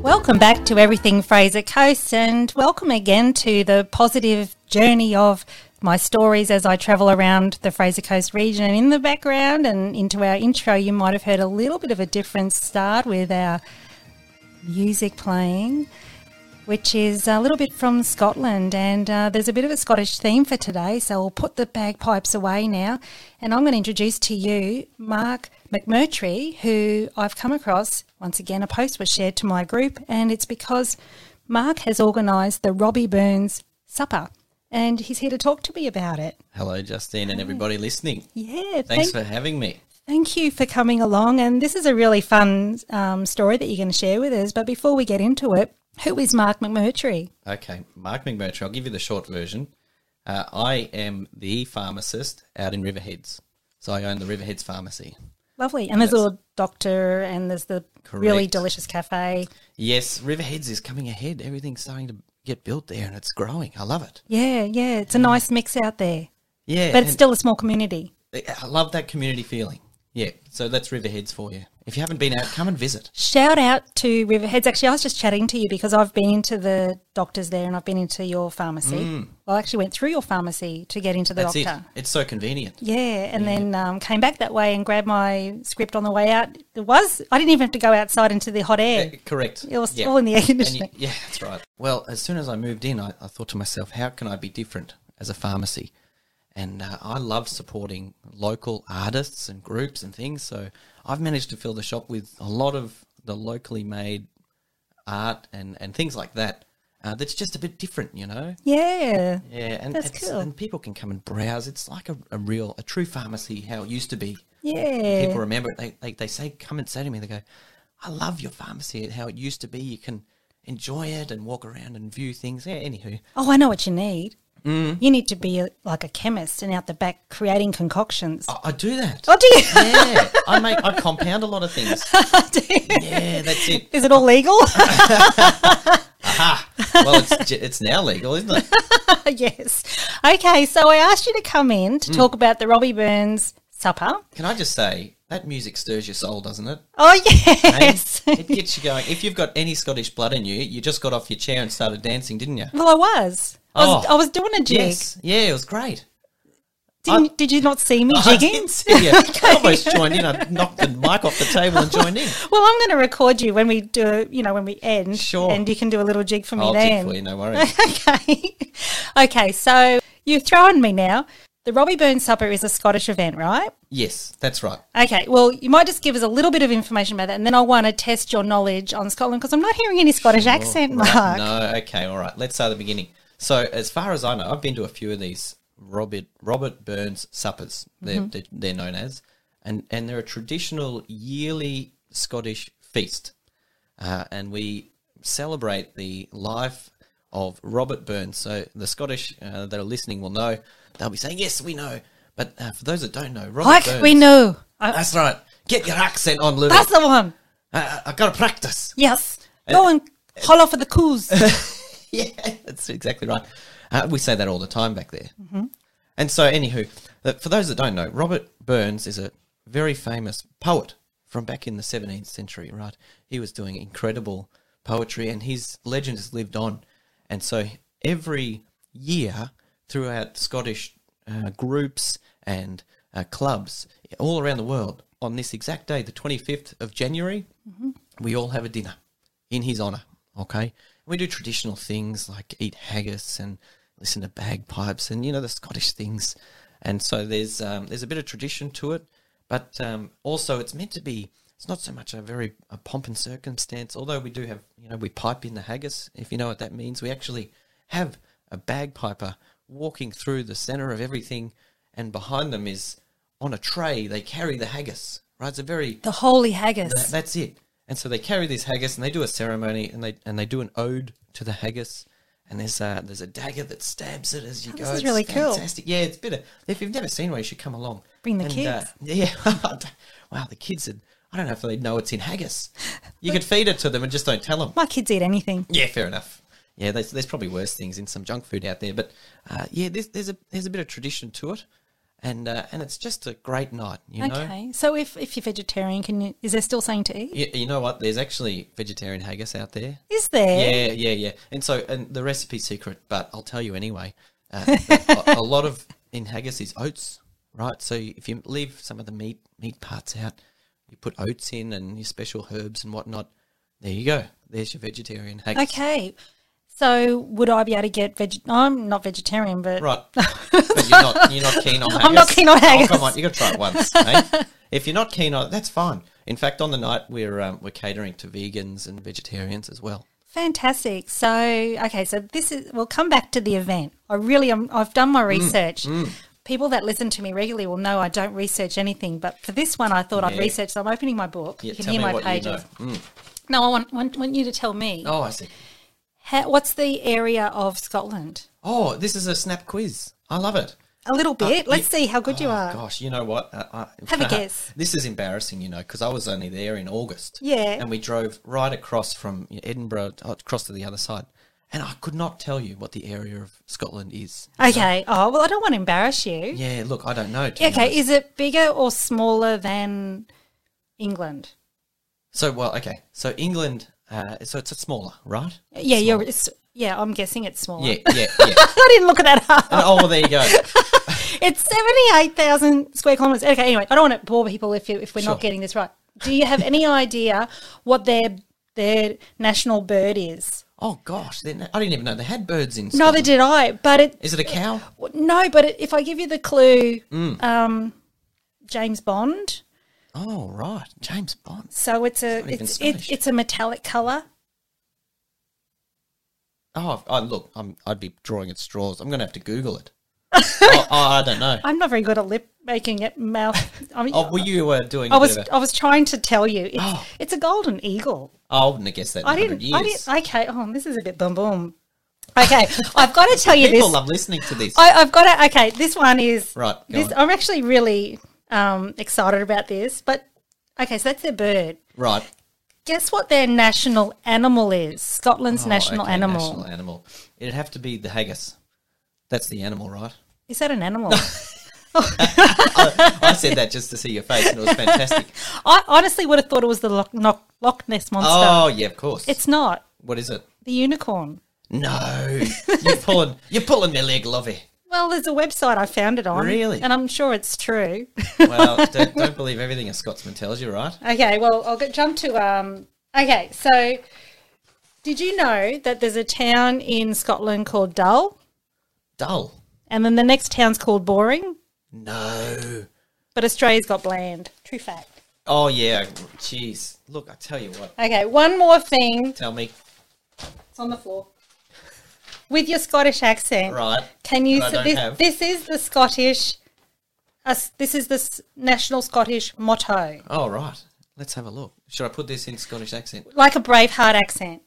Welcome back to Everything Fraser Coast, and welcome again to the positive journey of my stories as I travel around the Fraser Coast region. And in the background and into our intro, you might have heard a little bit of a different start with our music playing, which is a little bit from Scotland, and there's a bit of a Scottish theme for today, so we'll put the bagpipes away now, and I'm going to introduce to you Mark McMurtry, who I've come across. Once again, a post was shared to my group, and it's because Mark has organised the Robbie Burns Supper, and he's here to talk to me about it. Hello, Justine, and everybody listening. Yeah, Thanks for having me. Thank you for coming along, and this is a really fun story that you're going to share with us, but before we get into it, who is Mark McMurtry? Okay, Mark McMurtry, I'll give you the short version. I am the pharmacist out in Riverheads. So I own the Riverheads Pharmacy. Lovely. And there's a little doctor and there's the really delicious cafe. Yes, Riverheads is coming ahead. Everything's starting to get built there and it's growing. I love it. Yeah. It's a nice mix out there. Yeah. But it's still a small community. I love that community feeling. Yeah, so that's Riverheads for you. If you haven't been out, come and visit. Shout out to Riverheads. Actually, I was just chatting to you because I've been into the doctors there and I've been into your pharmacy. Well, I actually went through your pharmacy to get into the That's doctor. It's so convenient. Yeah, and then came back that way and grabbed my script on the way out. I didn't even have to go outside into the hot air. Correct. It was all in the air conditioning. Yeah, that's right. Well, as soon as I moved in, I thought to myself, how can I be different as a pharmacy? And I love supporting local artists and groups and things. So I've managed to fill the shop with a lot of the locally made art and things like that. That's just a bit different, you know? Yeah. Yeah, and that's cool. And people can come and browse. It's like a true pharmacy, how it used to be. Yeah. People remember it. They say, come and say to me, they go, I love your pharmacy, how it used to be. You can enjoy it and walk around and view things. Yeah, anywho. Oh, I know what you need. You need to be like a chemist and out the back creating concoctions. I do that. Oh, do you? Yeah, I compound a lot of things. Do you? Yeah, that's it. Is it all legal? Aha. Well, it's now legal, isn't it? Yes. Okay, so I asked you to come in to talk about the Robbie Burns Supper. Can I just say, that music stirs your soul, doesn't it? Oh, yes. Hey? It gets you going. If you've got any Scottish blood in you, you just got off your chair and started dancing, didn't you? Well, I was. I was doing a jig. Yes. Yeah, it was great. Did you not see me I jigging? didn't see you. I almost joined in. I knocked the mic off the table and joined in. Well, I'm going to record you when we do, when we end. Sure. And you can do a little jig for me I'll then. jig for you, no worries. Okay, so you've thrown me now. The Robbie Burns Supper is a Scottish event, right? Yes, that's right. Okay, well, you might just give us a little bit of information about that, and then I want to test your knowledge on Scotland because I'm not hearing any Scottish accent, Mark. Right. No, okay, all right. Let's start at the beginning. So, as far as I know, I've been to a few of these Robert Burns suppers. They're known as, and they're a traditional yearly Scottish feast, and we celebrate the life of Robert Burns. So the Scottish that are listening will know. They'll be saying, "Yes, we know." But for those that don't know, Robert Burns, we know. That's right. Get your accent on, Lily. That's the one. I got to practice. Yes. Go and holler for the coos. Yeah, that's exactly right. We say that all the time back there. And so, anywho, for those that don't know, Robert Burns is a very famous poet from back in the 17th century, right? He was doing incredible poetry and his legend has lived on. And so every year throughout Scottish groups and clubs all around the world, on this exact day, the 25th of January, we all have a dinner in his honour, okay? We do traditional things like eat haggis and listen to bagpipes and, the Scottish things. And so there's a bit of tradition to it, but also it's meant to be, it's not so much a pomp and circumstance, although we do have, we pipe in the haggis, if you know what that means. We actually have a bagpiper walking through the centre of everything, and behind them is, on a tray, they carry the haggis, right? It's the holy haggis. That's it. And so they carry this haggis and they do a ceremony and they do an ode to the haggis. And there's a dagger that stabs it as you go. This is really cool. Fantastic. Yeah, it's better. If you've never seen one, you should come along. Bring the kids. Yeah. Wow, the kids, I don't know if they know it's in haggis. You could feed it to them and just don't tell them. My kids eat anything. Yeah, fair enough. Yeah, there's probably worse things in some junk food out there. But, there's a bit of tradition to it. and it's just a great night, you know. Okay. So if you're vegetarian, is there still something to eat? You know what? There's actually vegetarian haggis out there. Is there? Yeah. And the recipe's secret, but I'll tell you anyway. A lot of in haggis is oats, right? So if you leave some of the meat parts out, you put oats in and your special herbs and whatnot. There you go. There's your vegetarian haggis. Okay. So would I be able to get I'm not vegetarian, but Right. But you're not keen on haggis? I'm not keen on haggis. Oh, come on, you got to try it once. Eh? If you're not keen on it, that's fine. In fact, on the night we're catering to vegans and vegetarians as well. Fantastic. So we'll come back to the event. I've done my research. People that listen to me regularly will know I don't research anything, but for this one I thought I'd research. So I'm opening my book. Yeah, you can tell hear me my what pages. you know. No, I want you to tell me. Oh, I see. What's the area of Scotland? Oh, this is a snap quiz. I love it. A little bit. Let's see how good you are. Gosh, you know what? Have a guess. This is embarrassing, because I was only there in August. Yeah. And we drove right across from Edinburgh across to the other side. And I could not tell you what the area of Scotland is. Okay. Oh, well, I don't want to embarrass you. Yeah, look, I don't know. Okay, is it bigger or smaller than England? So England, so it's a smaller, right? Yeah, I'm guessing it's smaller. Yeah. I didn't look at that up. Oh, well, there you go. It's 78,000 square kilometres. Okay, anyway, I don't want to bore people if we're Sure. not getting this right. Do you have any idea what their national bird is? Oh, gosh, I didn't even know they had birds in Neither Scotland. did I, but Is it a cow? No, but if I give you the clue, James Bond. Oh, right, James Bond. So it's even Scottish. it's a metallic colour. Oh, look, I'd be drawing at straws. I'm going to have to Google it. I don't know. I'm not very good at lip making it mouth. I mean, Were you doing? I was trying to tell you. Oh. It's a golden eagle. I wouldn't have guessed that. In 100 years. Okay. Oh, this is a bit boom boom. Okay, I've got to tell you People this. love listening to this. I've got to. Okay, this one is Right, go This on. I'm actually really excited about this. But okay, so that's their bird. Right. Guess what their national animal is? Scotland's national okay, animal. National animal. It'd have to be the haggis. That's the animal, right? Is that an animal? I said that just to see your face, and it was fantastic. I honestly would have thought it was the Loch Ness monster. Oh, yeah, of course. It's not. What is it? The unicorn. No, you're pulling my leg, Lovey. Well, there's a website I found it on. Really? And I'm sure it's true. Well, don't believe everything a Scotsman tells you, right? Okay, well, I'll jump to okay, so did you know that there's a town in Scotland called Dull? Dull. And then the next town's called Boring? No. But Australia's got Bland. True fact. Oh, yeah. Jeez. Look, I tell you what. Okay, one more thing. Tell me. It's on the floor. With your Scottish accent. Right. Can you That I don't have. this is the Scottish this is the national Scottish motto. Oh, right. Let's have a look. Should I put this in Scottish accent? Like a Braveheart accent.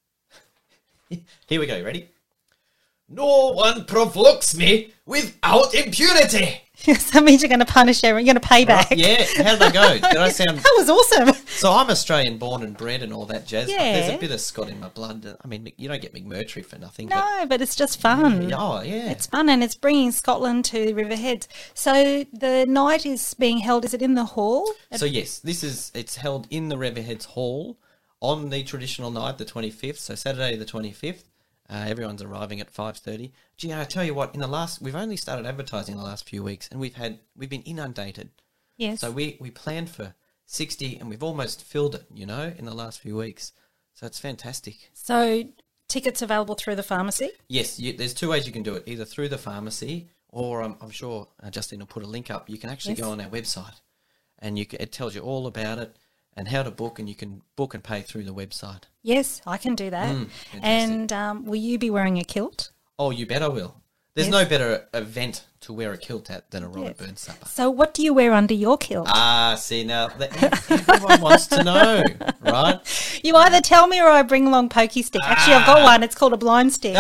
Here we go. Ready? No one provokes me without impunity. So that means you're going to punish everyone. You're going to pay back. Yeah. How did I go? Did I sound... That was awesome. So I'm Australian born and bred and all that jazz. Yeah. There's a bit of Scot in my blood. I mean, you don't get McMurtry for nothing. No, but it's just fun. Oh, yeah. It's fun, and it's bringing Scotland to Riverheads. So the night is being held, is it in the hall? So, yes, it's held in the Riverheads Hall on the traditional night, the 25th. So, Saturday the 25th. Everyone's arriving at 5:30. Gee, I tell you what, we've only started advertising the last few weeks, and we've been inundated. Yes. So we planned for 60, and we've almost filled it, in the last few weeks. So it's fantastic. So tickets available through the pharmacy? Yes, there's two ways you can do it, either through the pharmacy, or I'm sure Justine will put a link up. You can actually go on our website, and it tells you all about it and how to book, and you can book and pay through the website. Yes, I can do that. And will you be wearing a kilt? Oh, you bet I will. There's no better event to wear a kilt at than a Robert Burns supper. So what do you wear under your kilt? See, now, everyone wants to know, right? You either tell me or I bring along pokey stick. Actually, I've got one. It's called a blind stick.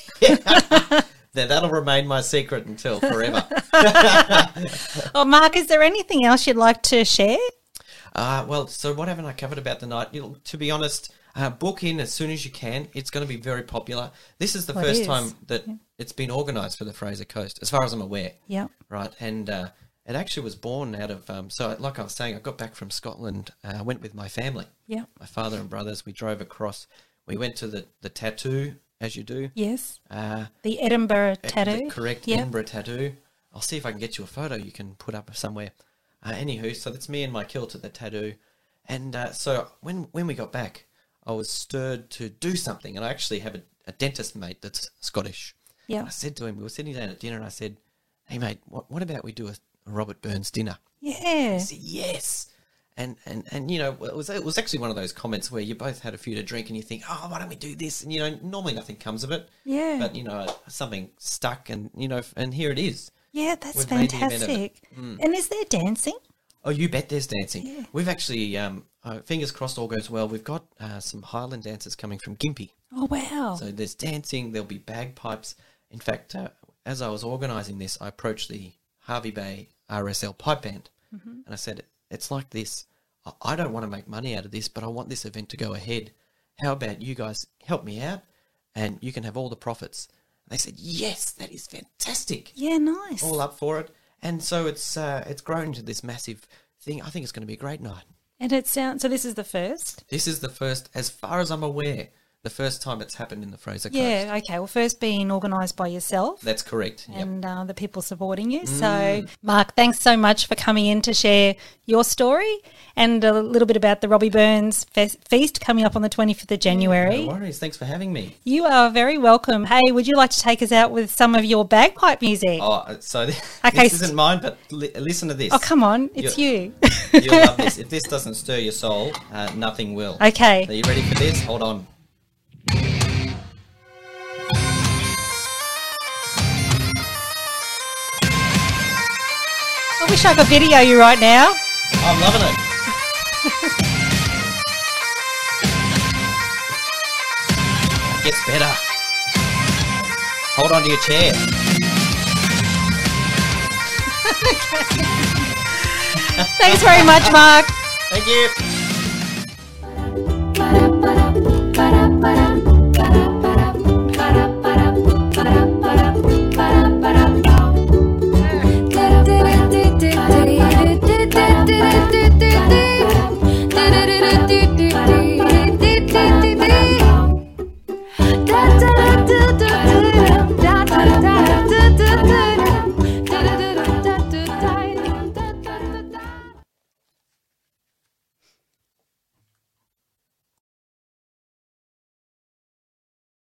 Then that'll remain my secret until forever. Oh, Mark, is there anything else you'd like to share? Well, so what haven't I covered about the night? To be honest, book in as soon as you can. It's going to be very popular. This is the first time that it's been organised for the Fraser Coast, as far as I'm aware. Yeah. Right, and it actually was born out of, so like I was saying, I got back from Scotland, I went with my family. Yeah. My father and brothers, we drove across. We went to the tattoo, as you do. Yes. The Edinburgh tattoo. The correct Edinburgh tattoo. I'll see if I can get you a photo you can put up somewhere. Anywho, so that's me and my kilt at the tattoo. And so when we got back, I was stirred to do something. And I actually have a dentist mate that's Scottish. Yeah. I said to him, we were sitting down at dinner, and I said, hey, mate, what about we do a Robert Burns dinner? Yeah. He said, yes. And you know, it was actually one of those comments where you both had a few to drink and you think, oh, why don't we do this? And, you know, normally nothing comes of it. Yeah. But, you know, something stuck and, you know, and here it is. Yeah, that's We've made the event of it. fantastic. And is there dancing? Oh, you bet there's dancing. Yeah. We've actually, fingers crossed all goes well, we've got some Highland dancers coming from Gympie. Oh, wow. So there's dancing, there'll be bagpipes. In fact, as I was organising this, I approached the Harvey Bay RSL pipe band and I said, it's like this. I don't want to make money out of this, but I want this event to go ahead. How about you guys help me out and you can have all the profits? They said, yes, that is fantastic. Yeah, nice. All up for it. And so it's grown into this massive thing. I think it's going to be a great night. And it sounds, so this is the first? This is the first, as far as I'm aware, the first time it's happened in the Fraser Coast. Yeah, okay. Well, first being organised by yourself. That's correct. Yep. And the people supporting you. So, Mark, thanks so much for coming in to share your story and a little bit about the Robbie Burns feast coming up on the 25th of January. No worries. Thanks for having me. You are very welcome. Hey, would you like to take us out with some of your bagpipe music? Oh, so this Okay, isn't mine, but listen to this. Oh, come on. It's you. You'll love this. If this doesn't stir your soul, nothing will. Okay. Are you ready for this? Hold on. I wish I could video you right now. I'm loving it. It gets better. Hold on to your chair. Thanks very much, Mark. Thank you.